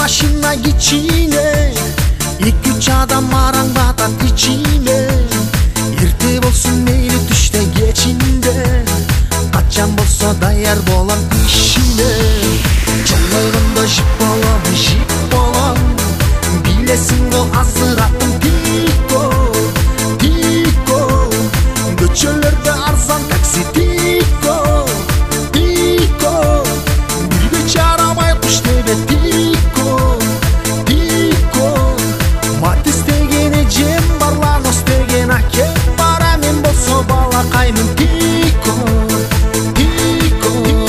машина кичине, 2-3 адам араңдатат ичине. Эрте болсун мейли түштө кечинде, качан болсо даяр болам ишине. Жолойгондо жип болом, билесиң го азыр атым тико, тико. Көчөлөрдө арзан такси тико, тико. Бирге чарабай куш тебе тико, тико. Мат истегени жем бар, ланос деген аке бара, мен болсо балакаймын тико, тико.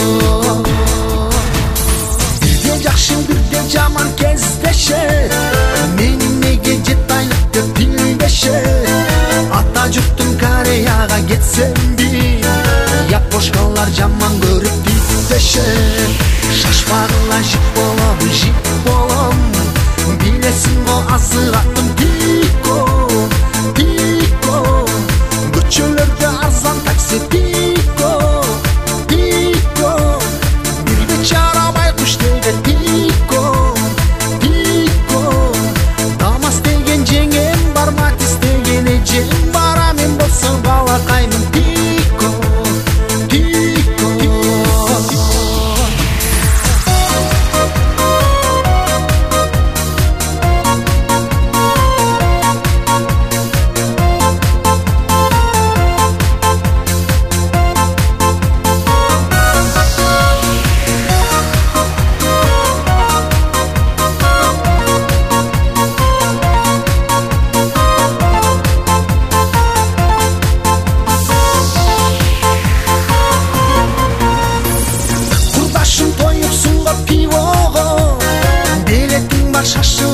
Бирде жакшы бирде жаман кездешет, менин неге жет айлык деп билбешет. Ата журттун Кореяга кетсемби, япошкалар жаман көрүп титтешет. Шашпагыла жип болом, билесиң го азыр аттым тико, тико. Көчөлөрдө арзан такси тико, тико. Бирге чарабай куш деген тико, тико. Дамас деген жеңем бар, Матис деген эжем бар, мен болсо балакаймын тико, тико. Курдашым тоюпсуң го пивого, билетиң бар шашып